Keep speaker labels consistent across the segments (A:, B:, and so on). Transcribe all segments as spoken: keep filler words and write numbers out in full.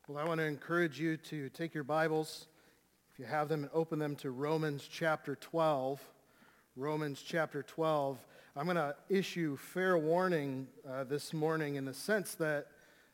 A: Well, I want to encourage you to take your Bibles, if you have them, and open them to Romans chapter twelve. Romans chapter twelve. I'm going to issue fair warning uh, this morning in the sense that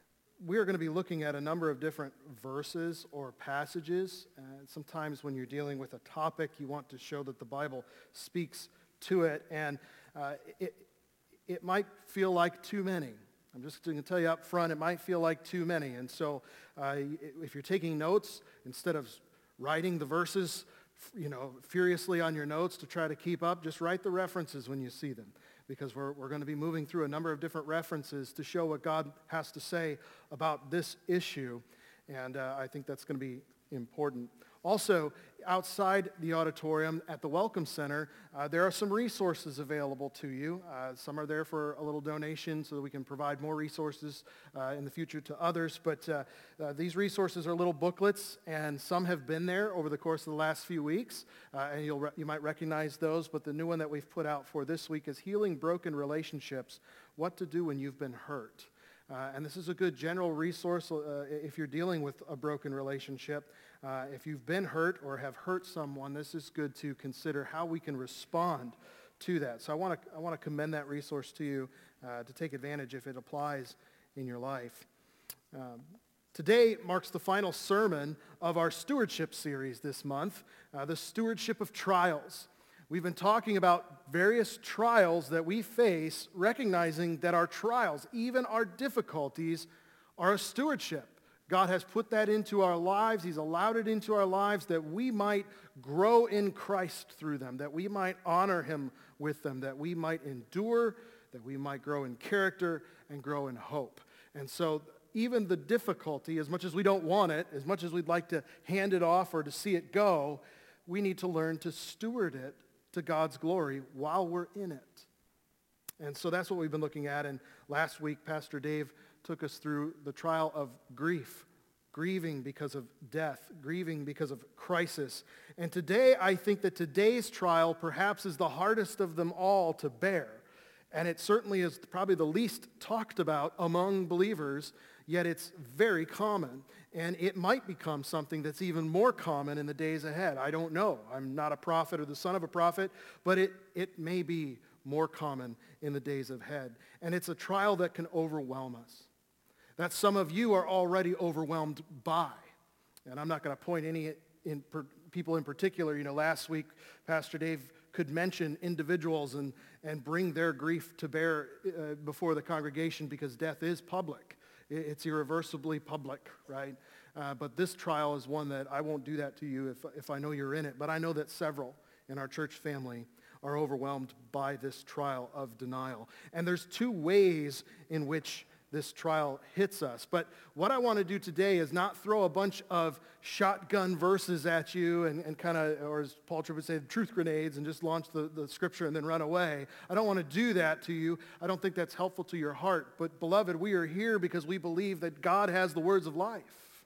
A: we are going to be looking at a number of different verses or passages. And sometimes when you're dealing with a topic, you want to show that the Bible speaks to it. And uh, it, it might feel like too many. I'm just going to tell you up front, it might feel like too many. And so uh, if you're taking notes, instead of writing the verses, you know, furiously on your notes to try to keep up, just write the references when you see them. Because we're, we're going to be moving through a number of different references to show what God has to say about this issue. And uh, I think that's going to be important. Also, outside the auditorium at the Welcome Center, uh, there are some resources available to you. Uh, some are there for a little donation so that we can provide more resources uh, in the future to others. But uh, uh, these resources are little booklets, and some have been there over the course of the last few weeks. Uh, and you'll re- you might recognize those, but the new one that we've put out for this week is Healing Broken Relationships, What to Do When You've Been Hurt. Uh, and this is a good general resource uh, if you're dealing with a broken relationship. Uh, if you've been hurt or have hurt someone, this is good to consider how we can respond to that. So I want to I want to commend that resource to you uh, to take advantage if it applies in your life. Um, today marks the final sermon of our stewardship series this month, uh, the stewardship of trials. We've been talking about various trials that we face, recognizing that our trials, even our difficulties, are a stewardship. God has put that into our lives. He's allowed it into our lives that we might grow in Christ through them, that we might honor him with them, that we might endure, that we might grow in character and grow in hope. And so even the difficulty, as much as we don't want it, as much as we'd like to hand it off or to see it go, we need to learn to steward it to God's glory while we're in it. And so that's what we've been looking at. And last week, Pastor Dave took us through the trial of grief, grieving because of death, grieving because of crisis. And today, I think that today's trial perhaps is the hardest of them all to bear. And it certainly is probably the least talked about among believers, yet it's very common. And it might become something that's even more common in the days ahead. I don't know. I'm not a prophet or the son of a prophet, but it, it may be more common in the days ahead. And it's a trial that can overwhelm us, that some of you are already overwhelmed by. And I'm not going to point any in per, people in particular. You know, last week, Pastor Dave could mention individuals and, and bring their grief to bear uh, before the congregation because death is public. It's irreversibly public, right? Uh, but this trial is one that I won't do that to you if, if I know you're in it. But I know that several in our church family are overwhelmed by this trial of denial. And there's two ways in which this trial hits us. But what I want to do today is not throw a bunch of shotgun verses at you and, and kind of, or as Paul Tripp would say, truth grenades and just launch the, the scripture and then run away. I don't want to do that to you. I don't think that's helpful to your heart. But beloved, we are here because we believe that God has the words of life.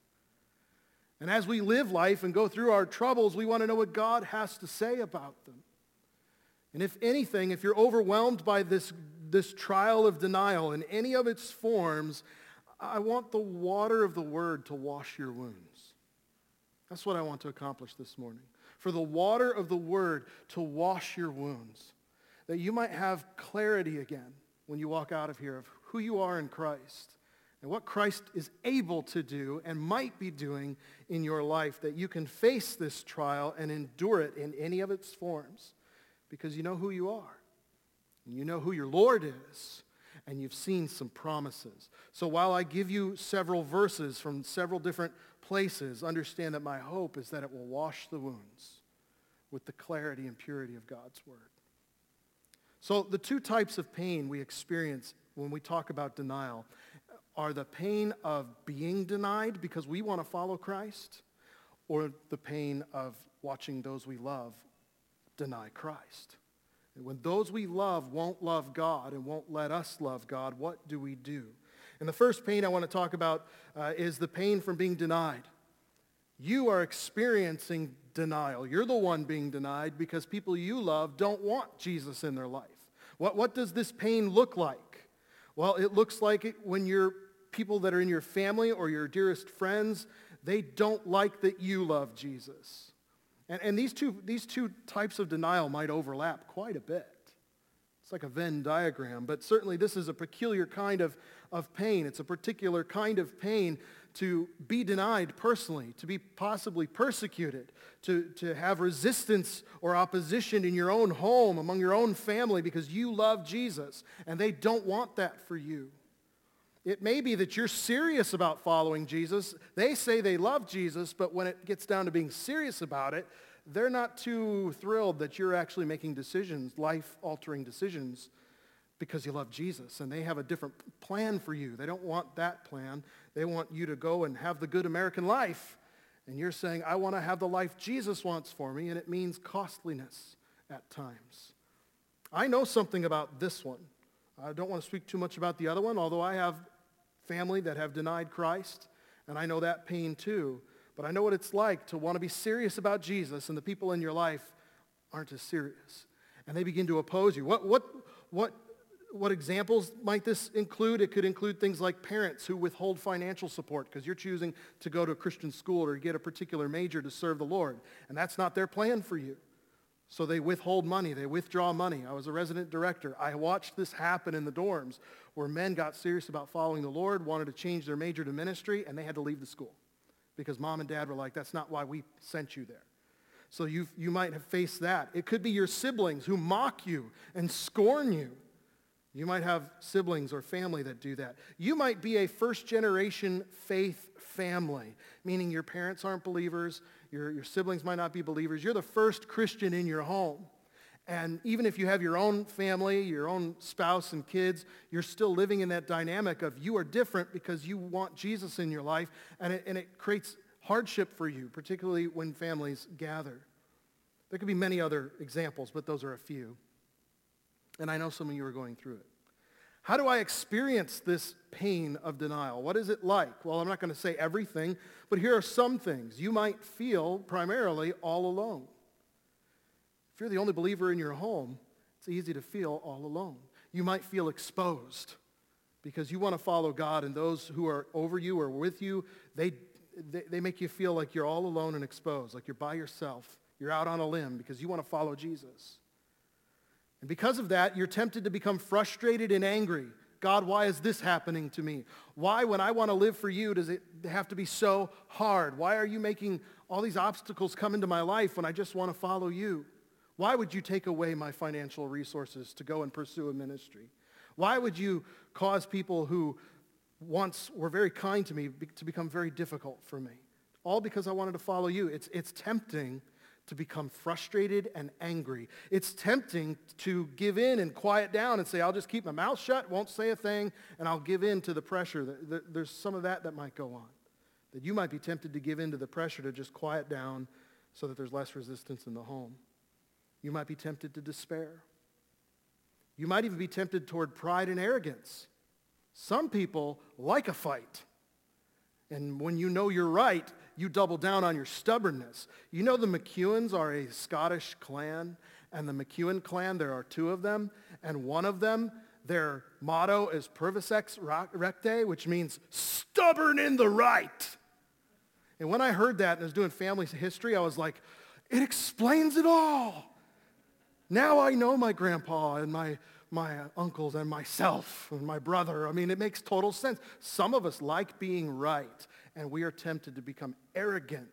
A: And as we live life and go through our troubles, we want to know what God has to say about them. And if anything, if you're overwhelmed by this this trial of denial in any of its forms, I want the water of the word to wash your wounds. That's what I want to accomplish this morning. For the water of the word to wash your wounds, that you might have clarity again when you walk out of here of who you are in Christ and what Christ is able to do and might be doing in your life, that you can face this trial and endure it in any of its forms because you know who you are. You know who your Lord is, and you've seen some promises. So while I give you several verses from several different places, understand that my hope is that it will wash the wounds with the clarity and purity of God's word. So the two types of pain we experience when we talk about denial are the pain of being denied because we want to follow Christ, or the pain of watching those we love deny Christ. And when those we love won't love God and won't let us love God, what do we do? And the first pain I want to talk about uh, is the pain from being denied. You are experiencing denial. You're the one being denied because people you love don't want Jesus in their life. What, what does this pain look like? Well, it looks like it when your people that are in your family or your dearest friends, they don't like that you love Jesus. And, and these two, these two types of denial might overlap quite a bit. It's like a Venn diagram, but certainly this is a peculiar kind of, of pain. It's a particular kind of pain to be denied personally, to be possibly persecuted, to, to have resistance or opposition in your own home, among your own family, because you love Jesus, and they don't want that for you. It may be that you're serious about following Jesus. They say they love Jesus, but when it gets down to being serious about it, they're not too thrilled that you're actually making decisions, life-altering decisions, because you love Jesus. And they have a different plan for you. They don't want that plan. They want you to go and have the good American life. And you're saying, I want to have the life Jesus wants for me, and it means costliness at times. I know something about this one. I don't want to speak too much about the other one, although I have family that have denied Christ, and I know that pain too. But I know what it's like to want to be serious about Jesus, and the people in your life aren't as serious. And they begin to oppose you. What, what, what, what examples might this include? It could include things like parents who withhold financial support because you're choosing to go to a Christian school or get a particular major to serve the Lord. And that's not their plan for you. So they withhold money. They withdraw money. I was a resident director. I watched this happen in the dorms where men got serious about following the Lord, wanted to change their major to ministry, and they had to leave the school because mom and dad were like, that's not why we sent you there. So you you might have faced that. It could be your siblings who mock you and scorn you. You might have siblings or family that do that. You might be a first-generation faith family, meaning your parents aren't believers, your, your siblings might not be believers. You're the first Christian in your home. And even if you have your own family, your own spouse and kids, you're still living in that dynamic of you are different because you want Jesus in your life, and it, and it creates hardship for you, particularly when families gather. There could be many other examples, but those are a few. And I know some of you are going through it. How do I experience this pain of denial? What is it like? Well, I'm not going to say everything, but here are some things. You might feel primarily all alone. If you're the only believer in your home, it's easy to feel all alone. You might feel exposed because you want to follow God, and those who are over you or with you, they, they, they make you feel like you're all alone and exposed, like you're by yourself. You're out on a limb because you want to follow Jesus. And because of that, you're tempted to become frustrated and angry. God, why is this happening to me? Why, when I want to live for you, does it have to be so hard? Why are you making all these obstacles come into my life when I just want to follow you? Why would you take away my financial resources to go and pursue a ministry? Why would you cause people who once were very kind to me to become very difficult for me? All because I wanted to follow you. It's, it's tempting to become frustrated and angry. It's tempting to give in and quiet down and say, I'll just keep my mouth shut, won't say a thing, and I'll give in to the pressure. There's some of that that might go on. That you might be tempted to give in to the pressure to just quiet down so that there's less resistance in the home. You might be tempted to despair. You might even be tempted toward pride and arrogance. Some people like a fight. And when you know you're right, you double down on your stubbornness. You know the McEwens are a Scottish clan, and the McEwen clan, there are two of them, and one of them, their motto is Pervisex Recte, which means stubborn in the right. And when I heard that and I was doing family history, I was like, it explains it all. Now I know my grandpa and my, my uncles and myself and my brother. I mean, it makes total sense. Some of us like being right, and we are tempted to become arrogant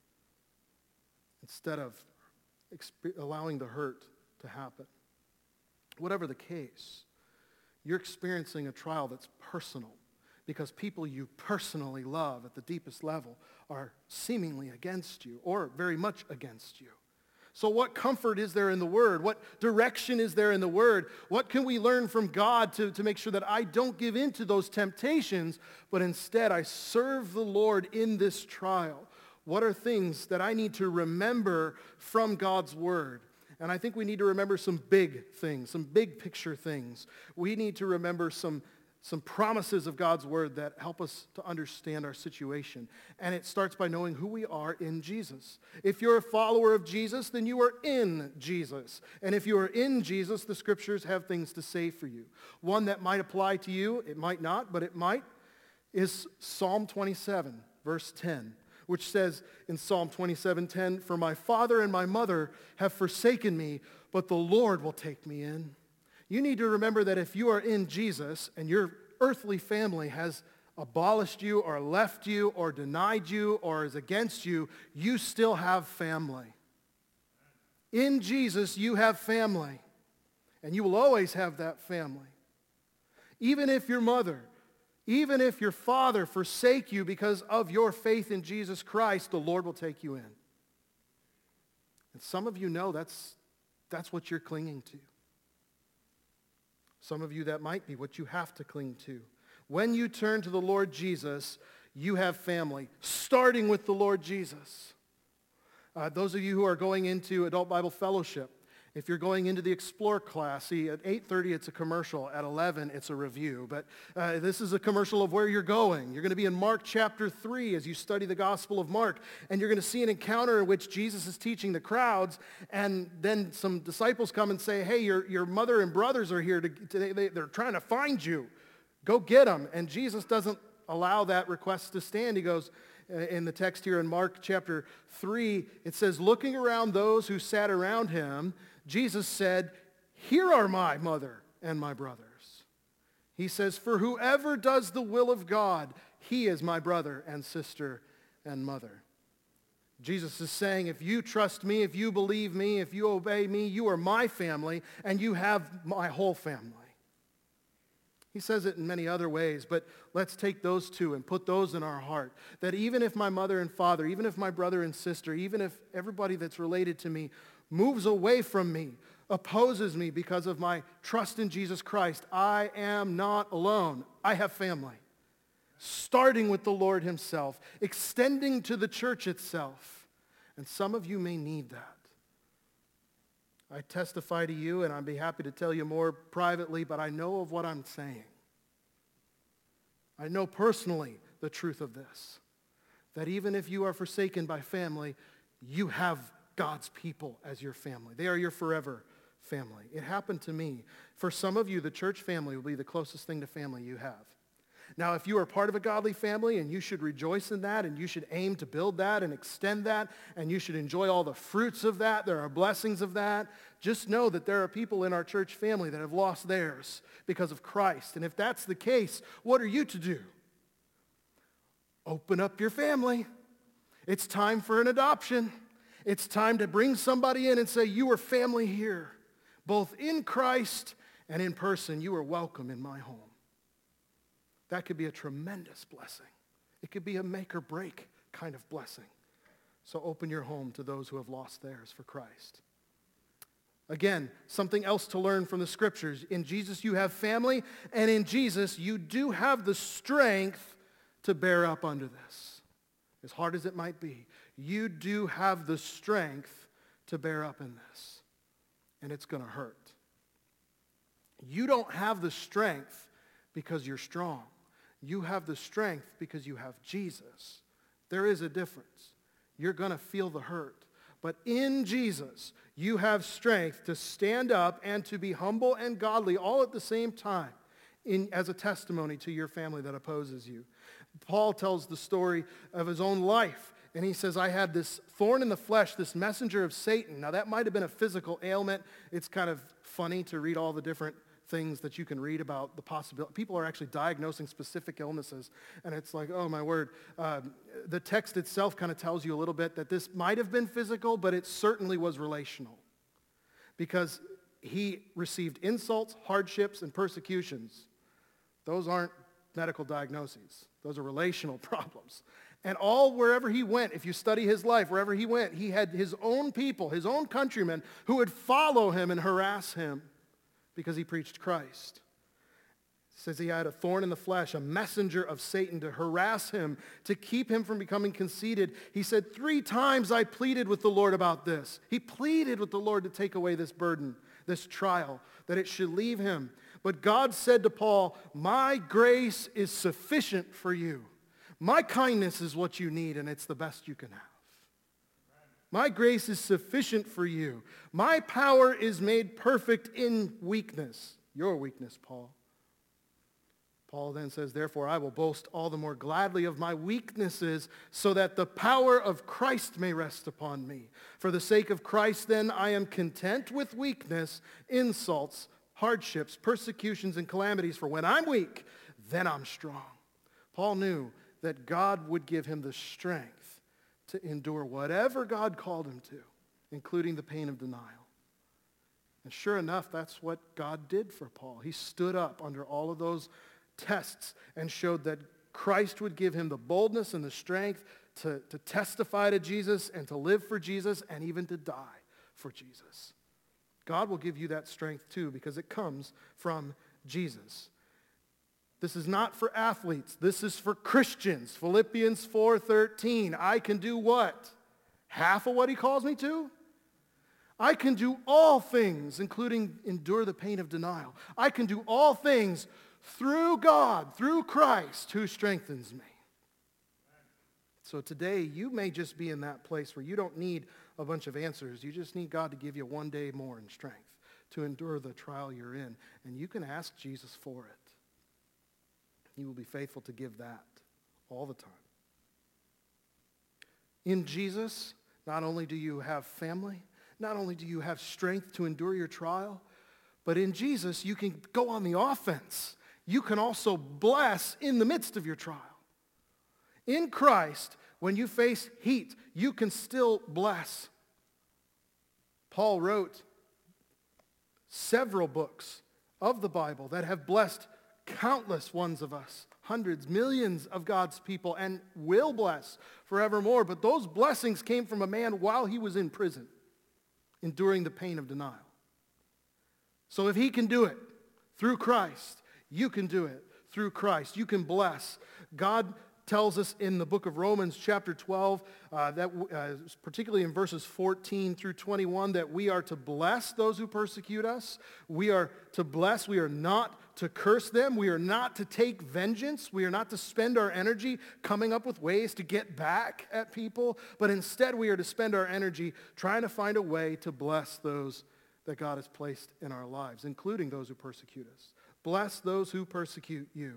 A: instead of exp- allowing the hurt to happen. Whatever the case, you're experiencing a trial that's personal because people you personally love at the deepest level are seemingly against you or very much against you. So what comfort is there in the Word? What direction is there in the Word? What can we learn from God to, to make sure that I don't give in to those temptations, but instead I serve the Lord in this trial? What are things that I need to remember from God's Word? And I think we need to remember some big things, some big picture things. We need to remember some Some promises of God's Word that help us to understand our situation. And it starts by knowing who we are in Jesus. If you're a follower of Jesus, then you are in Jesus. And if you are in Jesus, the Scriptures have things to say for you. One that might apply to you, it might not, but it might. is Psalm twenty-seven, verse ten, which says in Psalm twenty-seven ten, "For my father and my mother have forsaken me, but the Lord will take me in." You need to remember that if you are in Jesus and your earthly family has abolished you or left you or denied you or is against you, you still have family. In Jesus, you have family, and you will always have that family. Even if your mother, even if your father forsake you because of your faith in Jesus Christ, the Lord will take you in. And some of you know that's, that's what you're clinging to. Some of you, that might be what you have to cling to. When you turn to the Lord Jesus, you have family, starting with the Lord Jesus. Uh, those of you who are going into Adult Bible Fellowship, if you're going into the Explore class, see, at eight thirty it's a commercial, at eleven it's a review. But uh, this is a commercial of where you're going. You're going to be in Mark chapter three as you study the Gospel of Mark, and you're going to see an encounter in which Jesus is teaching the crowds, and then some disciples come and say, "Hey, your, your mother and brothers are here. To, to, they, they're trying to find you. Go get them." And Jesus doesn't allow that request to stand. He goes, in the text here in Mark chapter three, it says, "Looking around those who sat around him, Jesus said, 'Here are my mother and my brothers.' He says, 'For whoever does the will of God, he is my brother and sister and mother.'" Jesus is saying, if you trust me, if you believe me, if you obey me, you are my family, and you have my whole family. He says it in many other ways, but let's take those two and put those in our heart. That even if my mother and father, even if my brother and sister, even if everybody that's related to me moves away from me, opposes me because of my trust in Jesus Christ, I am not alone. I have family. Starting with the Lord himself, extending to the church itself. And some of you may need that. I testify to you, and I'd be happy to tell you more privately, but I know of what I'm saying. I know personally the truth of this, that even if you are forsaken by family, you have God's people as your family. They are your forever family. It happened to me. For some of you, the church family will be the closest thing to family you have. Now, if you are part of a godly family, and you should rejoice in that, and you should aim to build that and extend that, and you should enjoy all the fruits of that, there are blessings of that, just know that there are people in our church family that have lost theirs because of Christ. And if that's the case, what are you to do? Open up your family. It's time for an adoption. It's time to bring somebody in and say, you are family here, both in Christ and in person. You are welcome in my home. That could be a tremendous blessing. It could be a make or break kind of blessing. So open your home to those who have lost theirs for Christ. Again, something else to learn from the scriptures. In Jesus you have family, and in Jesus you do have the strength to bear up under this. As hard as it might be, you do have the strength to bear up in this. And it's going to hurt. You don't have the strength because you're strong. You have the strength because you have Jesus. There is a difference. You're going to feel the hurt. But in Jesus, you have strength to stand up and to be humble and godly all at the same time in, as a testimony to your family that opposes you. Paul tells the story of his own life, and he says, I had this thorn in the flesh, this messenger of Satan. Now, that might have been a physical ailment. It's kind of funny to read all the different things that you can read about the possibility. People are actually diagnosing specific illnesses, and it's like, oh my word. Um, the text itself kind of tells you a little bit that this might have been physical, but it certainly was relational, because he received insults, hardships, and persecutions. Those aren't medical diagnoses. Those are relational problems. And all wherever he went, if you study his life, wherever he went, he had his own people, his own countrymen, who would follow him and harass him because he preached Christ. It says he had a thorn in the flesh, a messenger of Satan to harass him, to keep him from becoming conceited. He said, three times I pleaded with the Lord about this. He pleaded with the Lord to take away this burden, this trial, that it should leave him. But God said to Paul, my grace is sufficient for you. My kindness is what you need, and it's the best you can have. My grace is sufficient for you. My power is made perfect in weakness. Your weakness, Paul. Paul then says, therefore I will boast all the more gladly of my weaknesses, so that the power of Christ may rest upon me. For the sake of Christ then I am content with weakness, insults, hardships, persecutions, and calamities. For when I'm weak, then I'm strong. Paul knew that God would give him the strength to endure whatever God called him to, including the pain of denial. And sure enough, that's what God did for Paul. He stood up under all of those tests and showed that Christ would give him the boldness and the strength to, to testify to Jesus and to live for Jesus and even to die for Jesus. God will give you that strength too, because it comes from Jesus. This is not for athletes. This is for Christians. Philippians four thirteen. I can do what? Half of what he calls me to? I can do all things, including endure the pain of denial. I can do all things through God, through Christ, who strengthens me. So today, you may just be in that place where you don't need a bunch of answers. You just need God to give you one day more in strength to endure the trial you're in. And you can ask Jesus for it. He will be faithful to give that all the time. In Jesus, not only do you have family, not only do you have strength to endure your trial, but in Jesus, you can go on the offense. You can also bless in the midst of your trial. In Christ, when you face heat, you can still bless. Paul wrote several books of the Bible that have blessed countless ones of us, hundreds, millions of God's people, and will bless forevermore. But those blessings came from a man while he was in prison, enduring the pain of denial. So if he can do it through Christ, you can do it through Christ. You can bless. God tells us in the book of Romans chapter twelve, uh, that uh, particularly in verses fourteen through twenty-one, that we are to bless those who persecute us. We are to bless. We are not to curse them. We are not to take vengeance. We are not to spend our energy coming up with ways to get back at people, but instead we are to spend our energy trying to find a way to bless those that God has placed in our lives, including those who persecute us. Bless those who persecute you.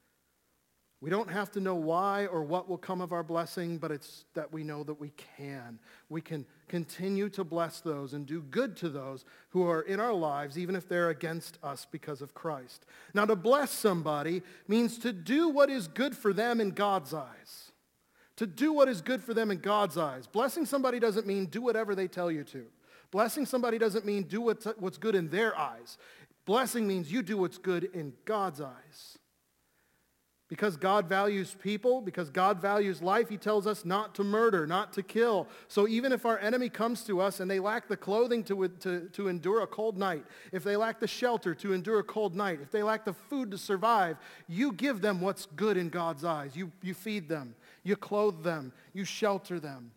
A: We don't have to know why or what will come of our blessing, but it's that we know that we can. We can continue to bless those and do good to those who are in our lives, even if they're against us because of Christ. Now, to bless somebody means to do what is good for them in God's eyes. To do what is good for them in God's eyes. Blessing somebody doesn't mean do whatever they tell you to. Blessing somebody doesn't mean do what's, what's good in their eyes. Blessing means you do what's good in God's eyes. Because God values people, because God values life, he tells us not to murder, not to kill. So even if our enemy comes to us and they lack the clothing to, to, to endure a cold night, if they lack the shelter to endure a cold night, if they lack the food to survive, you give them what's good in God's eyes. You, you feed them, you clothe them, you shelter them.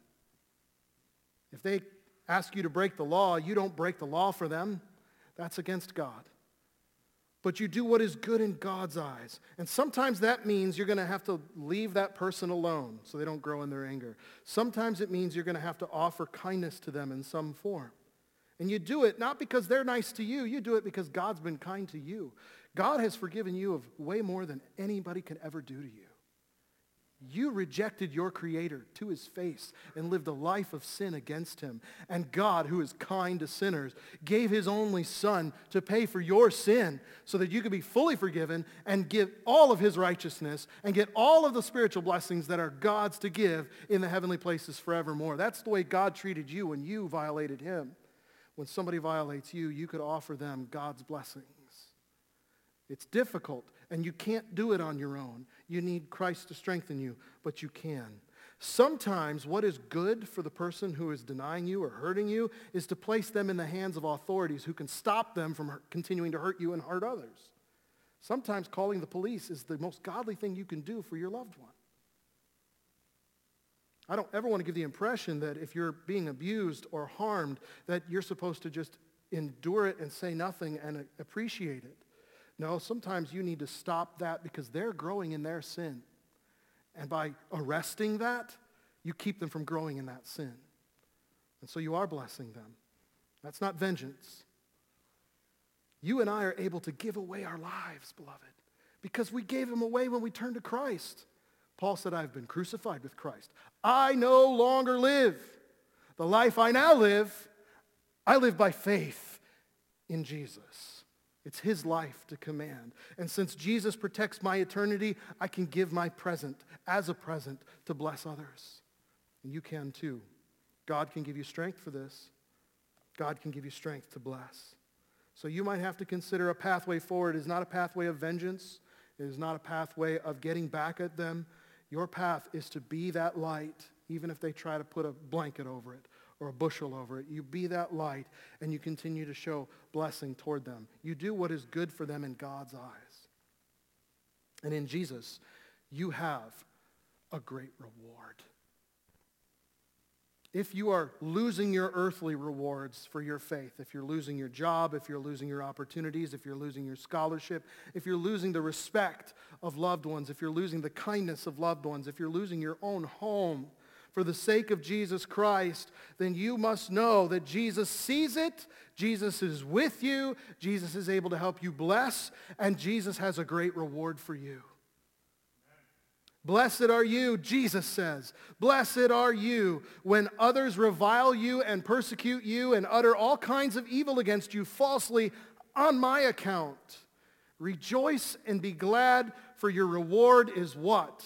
A: If they ask you to break the law, you don't break the law for them. That's against God. But you do what is good in God's eyes. And sometimes that means you're going to have to leave that person alone so they don't grow in their anger. Sometimes it means you're going to have to offer kindness to them in some form. And you do it not because they're nice to you. You do it because God's been kind to you. God has forgiven you of way more than anybody could ever do to you. You rejected your Creator to his face and lived a life of sin against him. And God, who is kind to sinners, gave his only Son to pay for your sin so that you could be fully forgiven and give all of his righteousness and get all of the spiritual blessings that are God's to give in the heavenly places forevermore. That's the way God treated you when you violated him. When somebody violates you, you could offer them God's blessings. It's difficult, and you can't do it on your own. You need Christ to strengthen you, but you can. Sometimes what is good for the person who is denying you or hurting you is to place them in the hands of authorities who can stop them from continuing to hurt you and hurt others. Sometimes calling the police is the most godly thing you can do for your loved one. I don't ever want to give the impression that if you're being abused or harmed, that you're supposed to just endure it and say nothing and appreciate it. No, sometimes you need to stop that because they're growing in their sin. And by arresting that, you keep them from growing in that sin. And so you are blessing them. That's not vengeance. You and I are able to give away our lives, beloved, because we gave them away when we turned to Christ. Paul said, I've been crucified with Christ. I no longer live. The life I now live, I live by faith in Jesus. It's his life to command. And since Jesus protects my eternity, I can give my present as a present to bless others. And you can too. God can give you strength for this. God can give you strength to bless. So you might have to consider a pathway forward is not a pathway of vengeance. It is not a pathway of getting back at them. Your path is to be that light, even if they try to put a blanket over it or a bushel over it. You be that light, and you continue to show blessing toward them. You do what is good for them in God's eyes. And in Jesus, you have a great reward. If you are losing your earthly rewards for your faith, if you're losing your job, if you're losing your opportunities, if you're losing your scholarship, if you're losing the respect of loved ones, if you're losing the kindness of loved ones, if you're losing your own home for the sake of Jesus Christ, then you must know that Jesus sees it, Jesus is with you, Jesus is able to help you bless, and Jesus has a great reward for you. Blessed are you, Jesus says. Blessed are you when others revile you and persecute you and utter all kinds of evil against you falsely on my account. Rejoice and be glad, for your reward is what?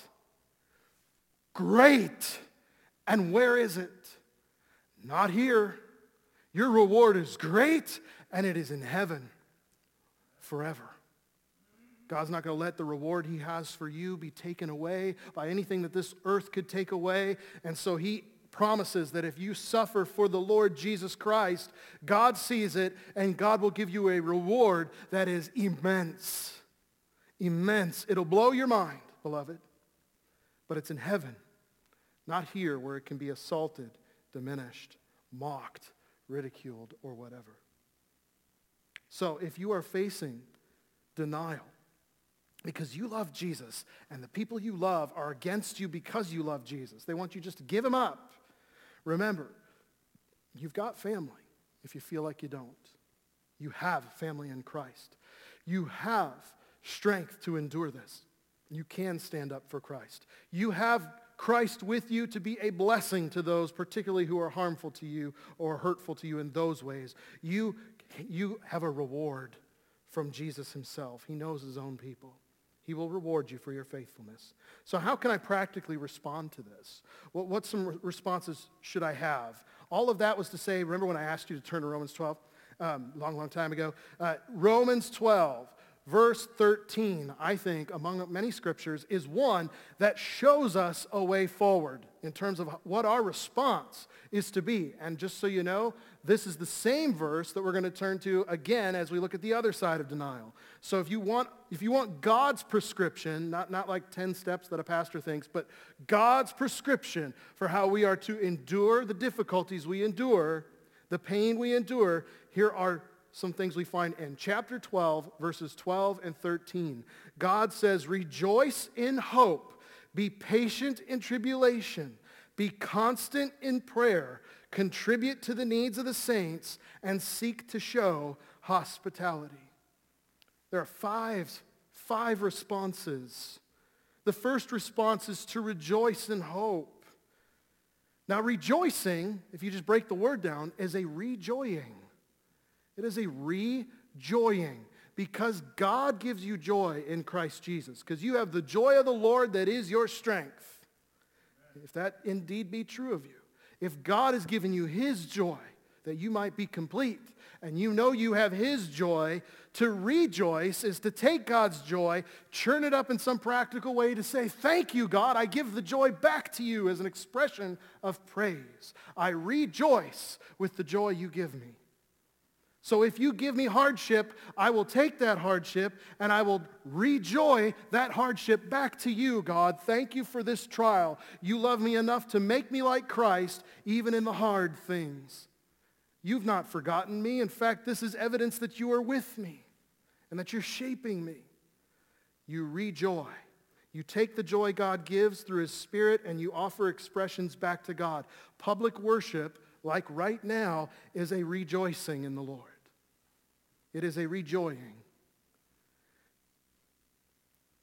A: Great. And where is it? Not here. Your reward is great, and it is in heaven forever. God's not going to let the reward he has for you be taken away by anything that this earth could take away. And so he promises that if you suffer for the Lord Jesus Christ, God sees it, and God will give you a reward that is immense. Immense. It'll blow your mind, beloved. But it's in heaven, not here where it can be assaulted, diminished, mocked, ridiculed, or whatever. So if you are facing denial, because you love Jesus, and the people you love are against you because you love Jesus. They want you just to give him up. Remember, you've got family if you feel like you don't. You have family in Christ. You have strength to endure this. You can stand up for Christ. You have Christ with you to be a blessing to those particularly who are harmful to you or hurtful to you in those ways. You, you have a reward from Jesus himself. He knows his own people. He will reward you for your faithfulness. So how can I practically respond to this? What, what some re- responses should I have? All of that was to say, remember when I asked you to turn to Romans twelve, um, long, long time ago? Uh, Romans twelve, verse thirteen, I think, among many scriptures, is one that shows us a way forward in terms of what our response is to be. And just so you know, this is the same verse that we're going to turn to again as we look at the other side of denial. So if you want, if you want God's prescription, not, not like ten steps that a pastor thinks, but God's prescription for how we are to endure the difficulties we endure, the pain we endure, here are some things we find in chapter twelve, verses twelve and thirteen. God says, rejoice in hope, be patient in tribulation, be constant in prayer, contribute to the needs of the saints, and seek to show hospitality. There are five, five responses. The first response is to rejoice in hope. Now rejoicing, if you just break the word down, is a rejoying. It is a rejoying because God gives you joy in Christ Jesus, because you have the joy of the Lord that is your strength. If that indeed be true of you. If God has given you his joy that you might be complete, and you know you have his joy, to rejoice is to take God's joy, churn it up in some practical way to say, thank you, God, I give the joy back to you as an expression of praise. I rejoice with the joy you give me. So if you give me hardship, I will take that hardship and I will rejoy that hardship back to you, God. Thank you for this trial. You love me enough to make me like Christ, even in the hard things. You've not forgotten me. In fact, this is evidence that you are with me and that you're shaping me. You rejoy. You take the joy God gives through his Spirit and you offer expressions back to God. Public worship, like right now, is a rejoicing in the Lord. It is a rejoying.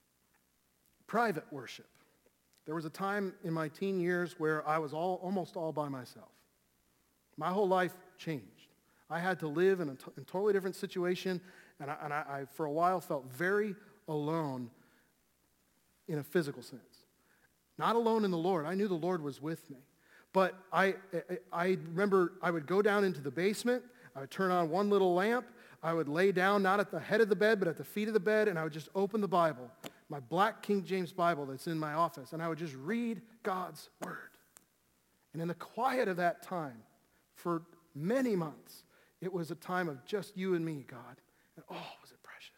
A: private worship. There was a time in my teen years where I was all, almost all by myself. My whole life changed. I had to live in a, t- in a totally different situation, and, I, and I, I, for a while, felt very alone in a physical sense. Not alone in the Lord. I knew the Lord was with me. But I, I, I remember I would go down into the basement. I would turn on one little lamp. I would lay down, not at the head of the bed, but at the feet of the bed, and I would just open the Bible, my black King James Bible that's in my office, and I would just read God's Word. And in the quiet of that time, for many months, it was a time of just you and me, God. And oh, was it precious.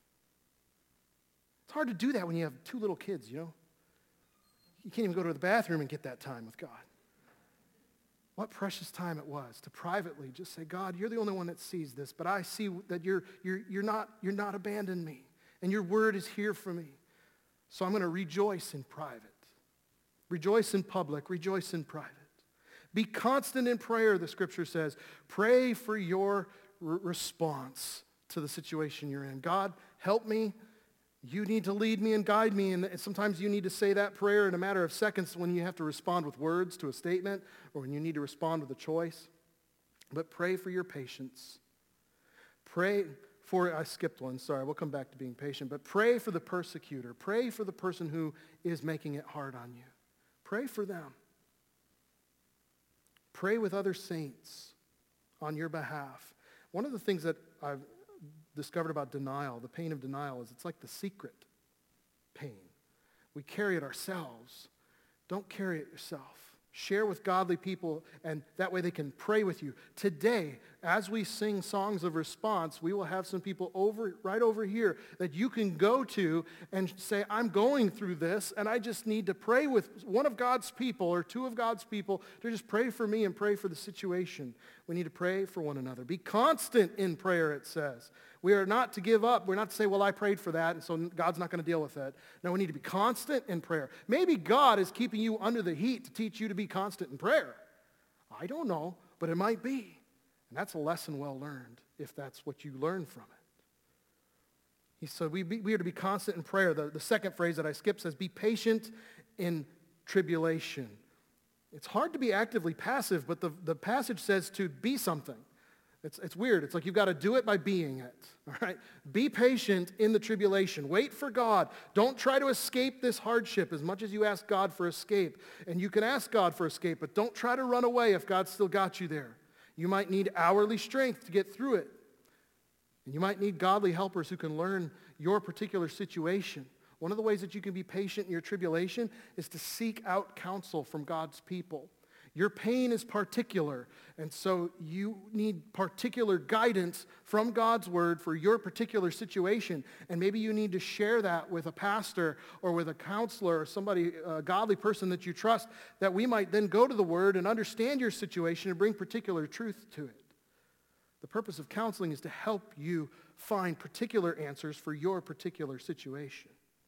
A: It's hard to do that when you have two little kids, you know. You can't even go to the bathroom and get that time with God. What precious time it was to privately just say, God, you're the only one that sees this, but I see that you're, you're, you're not, you're not abandoned me, and your word is here for me. So I'm going to rejoice in private. Rejoice in public. Rejoice in private. Be constant in prayer, the scripture says. Pray for your r- response to the situation you're in. God, help me. You need to lead me and guide me, and sometimes you need to say that prayer in a matter of seconds when you have to respond with words to a statement or when you need to respond with a choice. But pray for your patience. Pray for, I skipped one, sorry, we'll come back to being patient, but pray for the persecutor. Pray for the person who is making it hard on you. Pray for them. Pray with other saints on your behalf. One of the things that I've discovered about denial, the pain of denial, is it's like the secret pain. We carry it ourselves. Don't carry it yourself. Share with godly people, and that way they can pray with you. Today, as we sing songs of response, we will have some people over right over here that you can go to and say, I'm going through this, and I just need to pray with one of God's people or two of God's people to just pray for me and pray for the situation. We need to pray for one another. Be constant in prayer, it says. We are not to give up. We're not to say, well, I prayed for that, and so God's not going to deal with it. No, we need to be constant in prayer. Maybe God is keeping you under the heat to teach you to be constant in prayer. I don't know, but it might be. And that's a lesson well learned, if that's what you learn from it. He said we, be, we are to be constant in prayer. The, the second phrase that I skipped says, be patient in tribulation. It's hard to be actively passive, but the, the passage says to be something. It's, it's weird. It's like you've got to do it by being it. All right? Be patient in the tribulation. Wait for God. Don't try to escape this hardship as much as you ask God for escape. And you can ask God for escape, but don't try to run away if God's still got you there. You might need hourly strength to get through it. And you might need godly helpers who can learn your particular situation. One of the ways that you can be patient in your tribulation is to seek out counsel from God's people. Your pain is particular, and so you need particular guidance from God's word for your particular situation. And maybe you need to share that with a pastor or with a counselor or somebody, a godly person that you trust, that we might then go to the word and understand your situation and bring particular truth to it. The purpose of counseling is to help you find particular answers for your particular situation.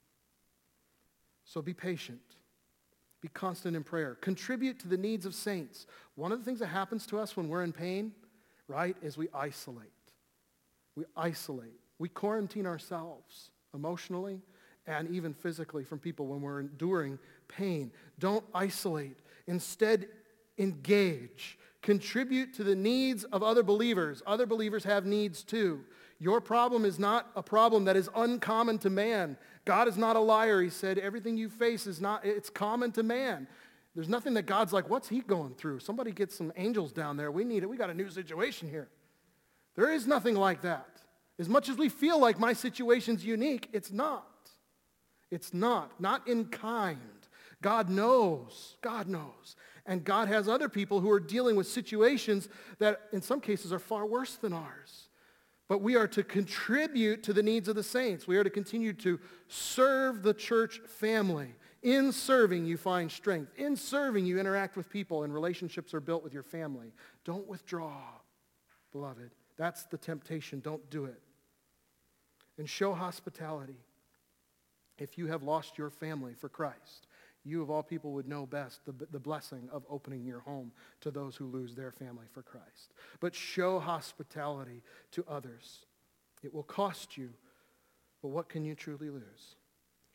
A: So be patient. Be constant in prayer. Contribute to the needs of saints. One of the things that happens to us when we're in pain, right, is we isolate. We isolate. We quarantine ourselves emotionally and even physically from people when we're enduring pain. Don't isolate. Instead, engage. Contribute to the needs of other believers. Other believers have needs too. Your problem is not a problem that is uncommon to man. God is not a liar. He said everything you face is not, it's common to man. There's nothing that God's like, what's he going through? Somebody get some angels down there. We need it. We got a new situation here. There is nothing like that. As much as we feel like my situation's unique, it's not. It's not. Not in kind. God knows. God knows. And God has other people who are dealing with situations that in some cases are far worse than ours. But we are to contribute to the needs of the saints. We are to continue to serve the church family. In serving, you find strength. In serving, you interact with people and relationships are built with your family. Don't withdraw, beloved. That's the temptation. Don't do it. And show hospitality. If you have lost your family for Christ, you of all people would know best the, the blessing of opening your home to those who lose their family for Christ. But show hospitality to others. It will cost you, but what can you truly lose?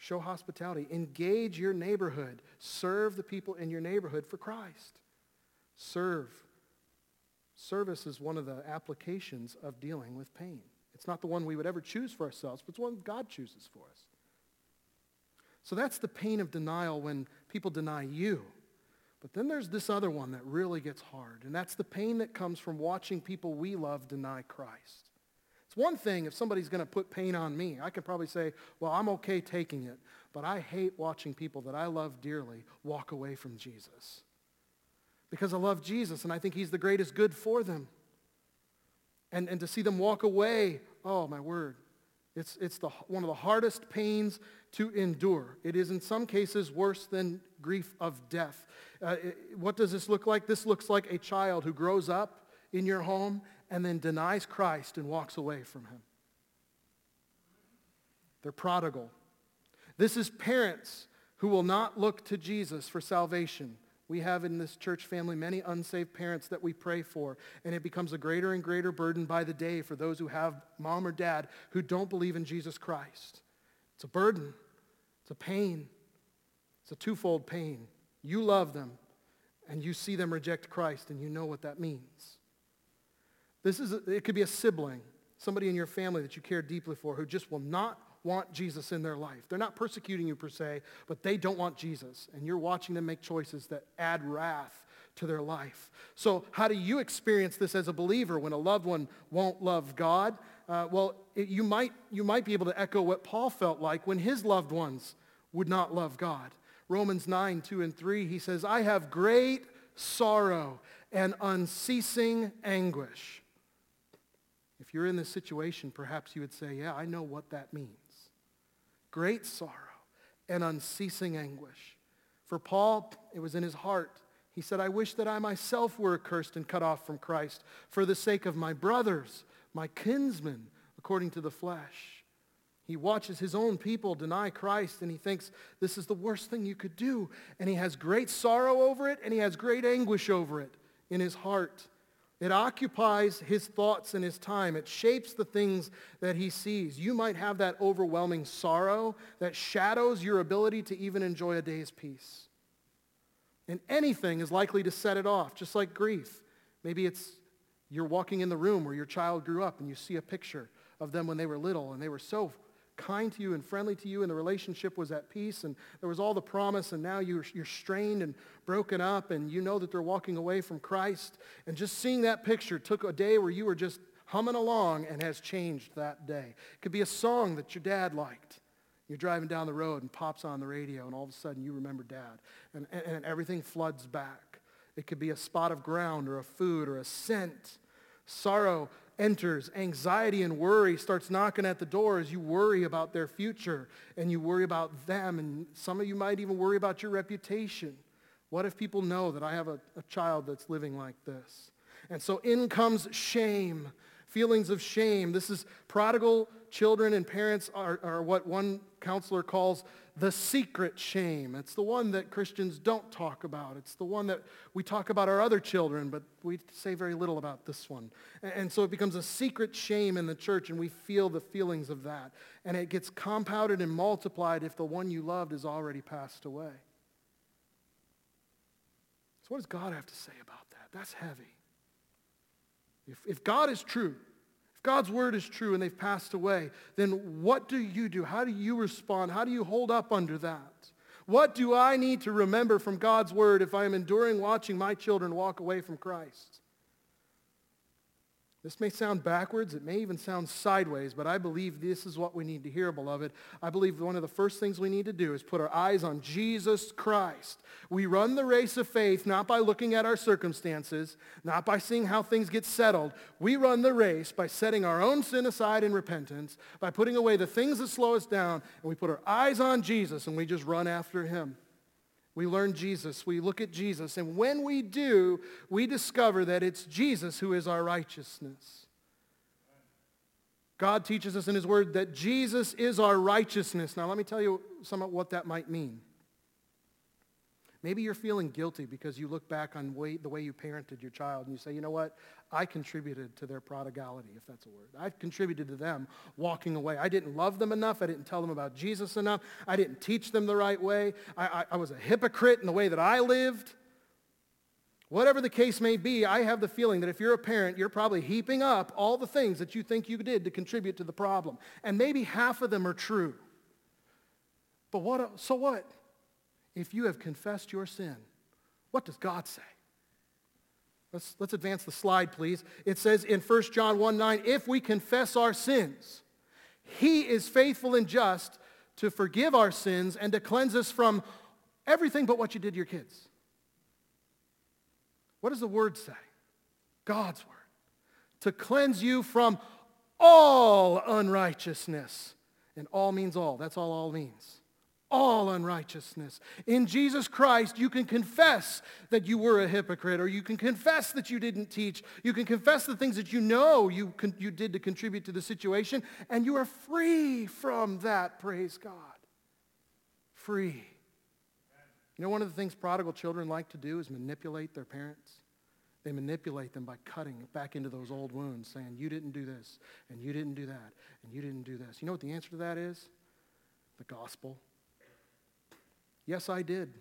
A: Show hospitality. Engage your neighborhood. Serve the people in your neighborhood for Christ. Serve. Service is one of the applications of dealing with pain. It's not the one we would ever choose for ourselves, but it's one God chooses for us. So that's the pain of denial when people deny you. But then there's this other one that really gets hard, and that's the pain that comes from watching people we love deny Christ. It's one thing if somebody's going to put pain on me. I can probably say, well, I'm okay taking it, but I hate watching people that I love dearly walk away from Jesus. Because I love Jesus, and I think he's the greatest good for them. And, and to see them walk away, oh, my word, it's, it's the, one of the hardest pains to endure. It is in some cases worse than grief of death. Uh, it, what does this look like? This looks like a child who grows up in your home and then denies Christ and walks away from him. They're prodigal. This is parents who will not look to Jesus for salvation. We have in this church family many unsaved parents that we pray for, and it becomes a greater and greater burden by the day for those who have mom or dad who don't believe in Jesus Christ. It's a burden. It's a pain. It's a twofold pain. You love them, and you see them reject Christ, and you know what that means. This is, a, it could be a sibling, somebody in your family that you care deeply for who just will not want Jesus in their life. They're not persecuting you per se, but they don't want Jesus. And you're watching them make choices that add wrath to their life. So how do you experience this as a believer when a loved one won't love God? Uh, well, it, you might you might be able to echo what Paul felt like when his loved ones would not love God. Romans nine, two and three, he says, I have great sorrow and unceasing anguish. If you're in this situation, perhaps you would say, yeah, I know what that means. Great sorrow and unceasing anguish. For Paul, it was in his heart. He said, I wish that I myself were accursed and cut off from Christ for the sake of my brothers, my kinsmen, according to the flesh. He watches his own people deny Christ, and he thinks this is the worst thing you could do. And he has great sorrow over it, and he has great anguish over it in his heart. It occupies his thoughts and his time. It shapes the things that he sees. You might have that overwhelming sorrow that shadows your ability to even enjoy a day's peace. And anything is likely to set it off, just like grief. Maybe it's you're walking in the room where your child grew up and you see a picture of them when they were little and they were so kind to you and friendly to you and the relationship was at peace and there was all the promise and now you're, you're strained and broken up and you know that they're walking away from Christ. And just seeing that picture took a day where you were just humming along and has changed that day. It could be a song that your dad liked. You're driving down the road and pops on the radio and all of a sudden you remember dad and, and, and everything floods back. It could be a spot of ground or a food or a scent. Sorrow enters, anxiety and worry starts knocking at the door as you worry about their future and you worry about them, and some of you might even worry about your reputation. What if people know that I have a, a child that's living like this? And so in comes shame, feelings of shame. This is prodigal children and parents are, are what one counselor calls the secret shame. It's the one that Christians don't talk about. It's the one that we talk about our other children, but we say very little about this one. And, and so it becomes a secret shame in the church, and we feel the feelings of that. And it gets compounded and multiplied if the one you loved has already passed away. So what does God have to say about that? That's heavy. If, if God is true, if God's word is true and they've passed away, then what do you do? How do you respond? How do you hold up under that? What do I need to remember from God's word if I am enduring watching my children walk away from Christ? This may sound backwards. It may even sound sideways, but I believe this is what we need to hear, beloved. I believe one of the first things we need to do is put our eyes on Jesus Christ. We run the race of faith not by looking at our circumstances, not by seeing how things get settled. We run the race by setting our own sin aside in repentance, by putting away the things that slow us down, and we put our eyes on Jesus, and we just run after him. We learn Jesus, we look at Jesus, and when we do, we discover that it's Jesus who is our righteousness. God teaches us in his word that Jesus is our righteousness. Now let me tell you some of what that might mean. Maybe you're feeling guilty because you look back on way, the way you parented your child and you say, you know what? I contributed to their prodigality, if that's a word. I contributed to them walking away. I didn't love them enough. I didn't tell them about Jesus enough. I didn't teach them the right way. I, I, I was a hypocrite in the way that I lived. Whatever the case may be, I have the feeling that if you're a parent, you're probably heaping up all the things that you think you did to contribute to the problem. And maybe half of them are true. But what? So what? If you have confessed your sin, what does God say? Let's, let's advance the slide, please. It says in First John one nine, if we confess our sins, he is faithful and just to forgive our sins and to cleanse us from everything but what you did to your kids. What does the word say? God's word. To cleanse you from all unrighteousness. And all means all. That's all all means. All unrighteousness. In Jesus Christ, you can confess that you were a hypocrite, or you can confess that you didn't teach. You can confess the things that you know you, con- you did to contribute to the situation, and you are free from that, praise God. Free. You know, one of the things prodigal children like to do is manipulate their parents. They manipulate them by cutting back into those old wounds, saying, you didn't do this, and you didn't do that, and you didn't do this. You know what the answer to that is? The gospel. Yes, I did.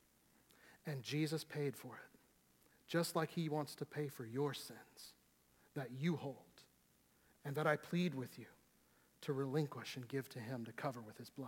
A: And Jesus paid for it. Just like he wants to pay for your sins that you hold and that I plead with you to relinquish and give to him to cover with his blood.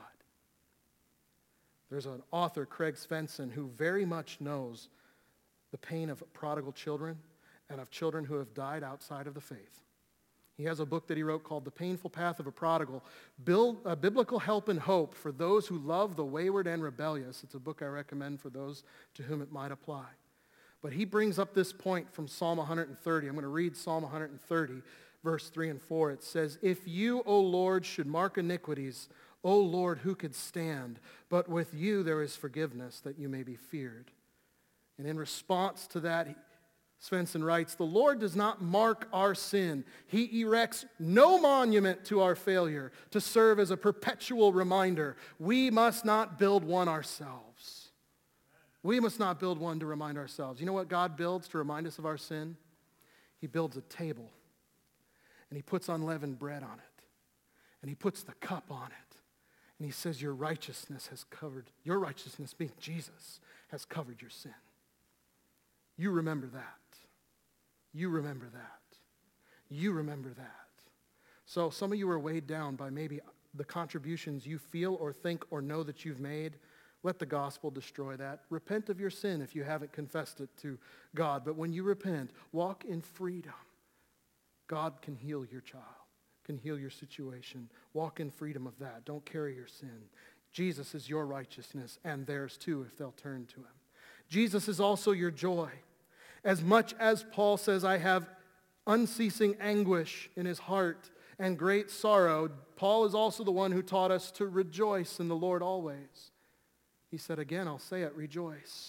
A: There's an author, Craig Svensson, who very much knows the pain of prodigal children and of children who have died outside of the faith. He has a book that he wrote called The Painful Path of a Prodigal, Build, uh, Biblical Help and Hope for Those Who Love the Wayward and Rebellious. It's a book I recommend for those to whom it might apply. But he brings up this point from Psalm one thirty. I'm going to read Psalm one thirty, verse three and four. It says, if you, O Lord, should mark iniquities, O Lord, who could stand? But with you there is forgiveness, that you may be feared. And in response to that, Svensson writes, the Lord does not mark our sin. He erects no monument to our failure to serve as a perpetual reminder. We must not build one ourselves. We must not build one to remind ourselves. You know what God builds to remind us of our sin? He builds a table, and he puts unleavened bread on it, and he puts the cup on it, and he says, your righteousness has covered, your righteousness being Jesus, has covered your sin. You remember that. You remember that. You remember that. So some of you are weighed down by maybe the contributions you feel or think or know that you've made. Let the gospel destroy that. Repent of your sin if you haven't confessed it to God. But when you repent, walk in freedom. God can heal your child, can heal your situation. Walk in freedom of that. Don't carry your sin. Jesus is your righteousness, and theirs too if they'll turn to him. Jesus is also your joy. As much as Paul says, I have unceasing anguish in his heart and great sorrow, Paul is also the one who taught us to rejoice in the Lord always. He said, again, I'll say it, rejoice.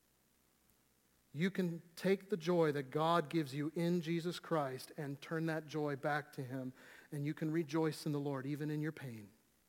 A: You can take the joy that God gives you in Jesus Christ and turn that joy back to him, and you can rejoice in the Lord even in your pain.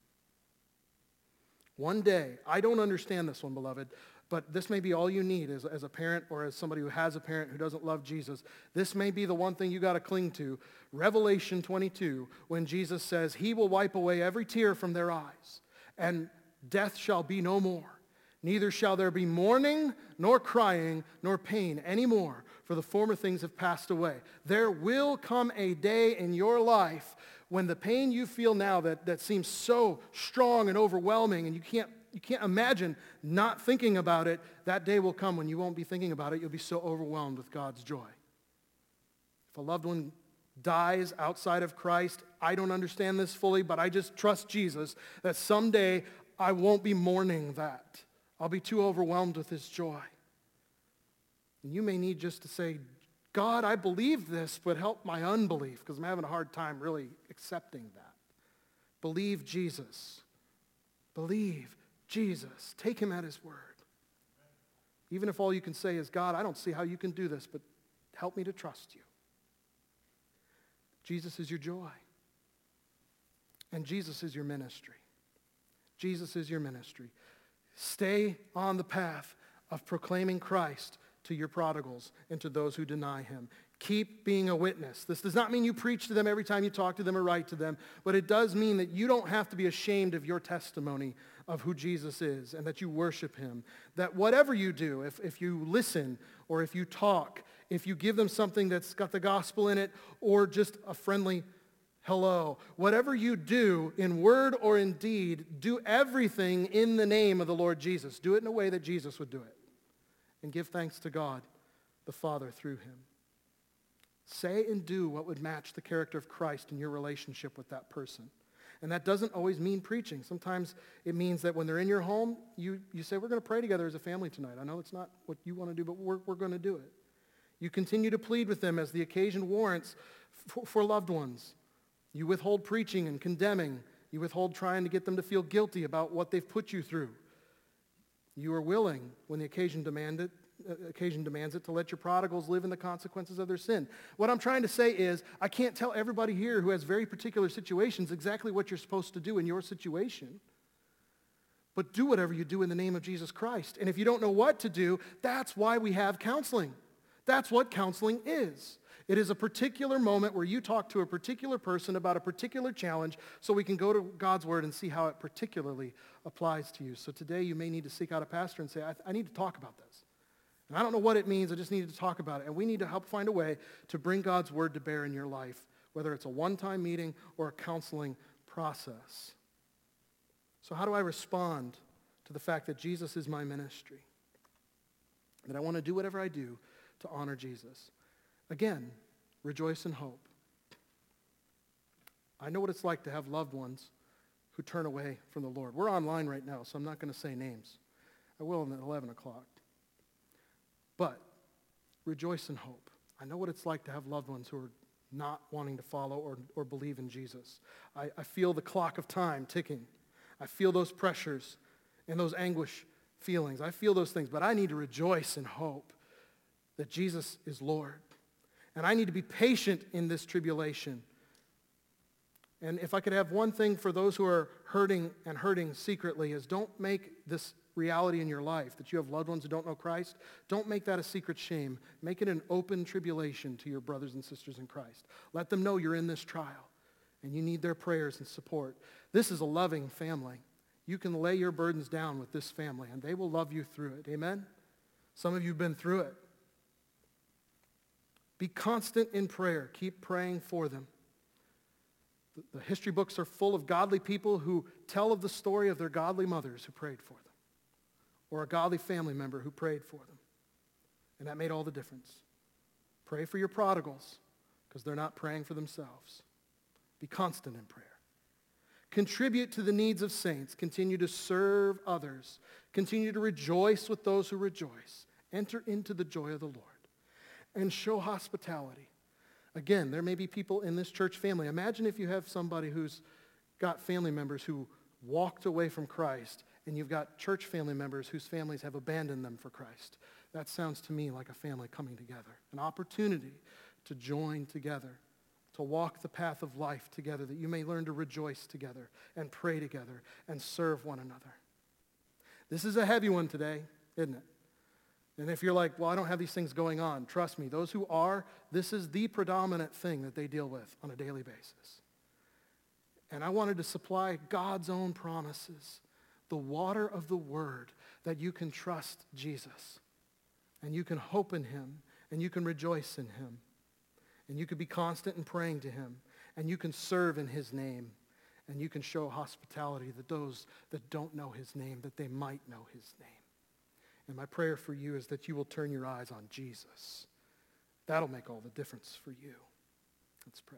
A: One day, I don't understand this one, beloved, but this may be all you need as, as a parent or as somebody who has a parent who doesn't love Jesus. This may be the one thing you got to cling to. Revelation twenty-two, when Jesus says, he will wipe away every tear from their eyes, and death shall be no more. Neither shall there be mourning, nor crying, nor pain anymore, for the former things have passed away. There will come a day in your life when the pain you feel now that, that seems so strong and overwhelming, and you can't You can't imagine not thinking about it. That day will come when you won't be thinking about it. You'll be so overwhelmed with God's joy. If a loved one dies outside of Christ, I don't understand this fully, but I just trust Jesus that someday I won't be mourning that. I'll be too overwhelmed with his joy. And you may need just to say, God, I believe this, but help my unbelief, because I'm having a hard time really accepting that. Believe Jesus. Believe Jesus. Take him at his word. Even if all you can say is, God, I don't see how you can do this, but help me to trust you. Jesus is your joy. And Jesus is your ministry. Jesus is your ministry. Stay on the path of proclaiming Christ to your prodigals and to those who deny him. Keep being a witness. This does not mean you preach to them every time you talk to them or write to them, but it does mean that you don't have to be ashamed of your testimony of who Jesus is and that you worship him. That whatever you do, if, if you listen or if you talk, if you give them something that's got the gospel in it or just a friendly hello, whatever you do in word or in deed, do everything in the name of the Lord Jesus. Do it in a way that Jesus would do it. And give thanks to God, the Father, through him. Say and do what would match the character of Christ in your relationship with that person. And that doesn't always mean preaching. Sometimes it means that when they're in your home, you, you say, we're going to pray together as a family tonight. I know it's not what you want to do, but we're, we're going to do it. You continue to plead with them as the occasion warrants for, for loved ones. You withhold preaching and condemning. You withhold trying to get them to feel guilty about what they've put you through. You are willing, when the occasion demand it, occasion demands it, to let your prodigals live in the consequences of their sin. What I'm trying to say is, I can't tell everybody here who has very particular situations exactly what you're supposed to do in your situation. But do whatever you do in the name of Jesus Christ. And if you don't know what to do, that's why we have counseling. That's what counseling is. It is a particular moment where you talk to a particular person about a particular challenge so we can go to God's word and see how it particularly applies to you. So today you may need to seek out a pastor and say, I, I need to talk about this. And I don't know what it means, I just needed to talk about it. And we need to help find a way to bring God's word to bear in your life, whether it's a one-time meeting or a counseling process. So how do I respond to the fact that Jesus is my ministry? That I want to do whatever I do to honor Jesus. Again, rejoice in hope. I know what it's like to have loved ones who turn away from the Lord. We're online right now, so I'm not going to say names. I will at eleven o'clock. But rejoice in hope. I know what it's like to have loved ones who are not wanting to follow or, or believe in Jesus. I, I feel the clock of time ticking. I feel those pressures and those anguish feelings. I feel those things, but I need to rejoice in hope that Jesus is Lord. And I need to be patient in this tribulation. And if I could have one thing for those who are hurting and hurting secretly is don't make this reality in your life, that you have loved ones who don't know Christ, don't make that a secret shame. Make it an open tribulation to your brothers and sisters in Christ. Let them know you're in this trial and you need their prayers and support. This is a loving family. You can lay your burdens down with this family and they will love you through it. Amen? Some of you have been through it. Be constant in prayer. Keep praying for them. The history books are full of godly people who tell of the story of their godly mothers who prayed for them, or a godly family member who prayed for them. And that made all the difference. Pray for your prodigals because they're not praying for themselves. Be constant in prayer. Contribute to the needs of saints. Continue to serve others. Continue to rejoice with those who rejoice. Enter into the joy of the Lord. And show hospitality. Again, there may be people in this church family. Imagine if you have somebody who's got family members who walked away from Christ, and you've got church family members whose families have abandoned them for Christ. That sounds to me like a family coming together, an opportunity to join together, to walk the path of life together, that you may learn to rejoice together and pray together and serve one another. This is a heavy one today, isn't it? And if you're like, well, I don't have these things going on, trust me, those who are, this is the predominant thing that they deal with on a daily basis. And I wanted to supply God's own promises, the water of the word, that you can trust Jesus, and you can hope in him, and you can rejoice in him, and you can be constant in praying to him, and you can serve in his name, and you can show hospitality to those that don't know his name, that they might know his name. And my prayer for you is that you will turn your eyes on Jesus. That'll make all the difference for you. Let's pray.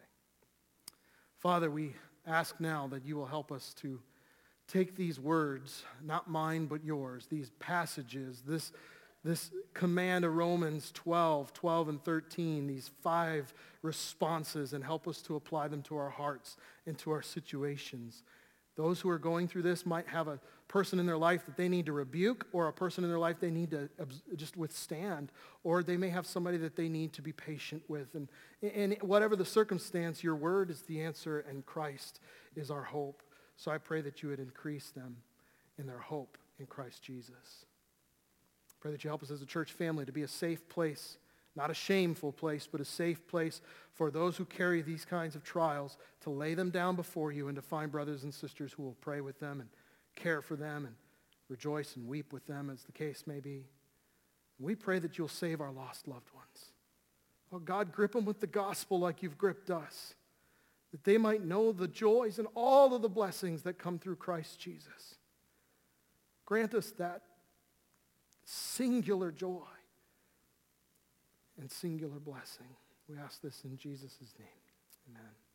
A: Father, we ask now that you will help us to take these words, not mine but yours, these passages, this, this command of Romans twelve, twelve and thirteen, these five responses, and help us to apply them to our hearts and to our situations. Those who are going through this might have a person in their life that they need to rebuke, or a person in their life they need to just withstand, or they may have somebody that they need to be patient with. And, and whatever the circumstance, your word is the answer, and Christ is our hope. So I pray that you would increase them in their hope in Christ Jesus. Pray that you help us as a church family to be a safe place, not a shameful place, but a safe place for those who carry these kinds of trials to lay them down before you and to find brothers and sisters who will pray with them and care for them and rejoice and weep with them, as the case may be. We pray that you'll save our lost loved ones. Oh God, grip them with the gospel like you've gripped us, that they might know the joys and all of the blessings that come through Christ Jesus. Grant us that singular joy and singular blessing. We ask this in Jesus' name. Amen.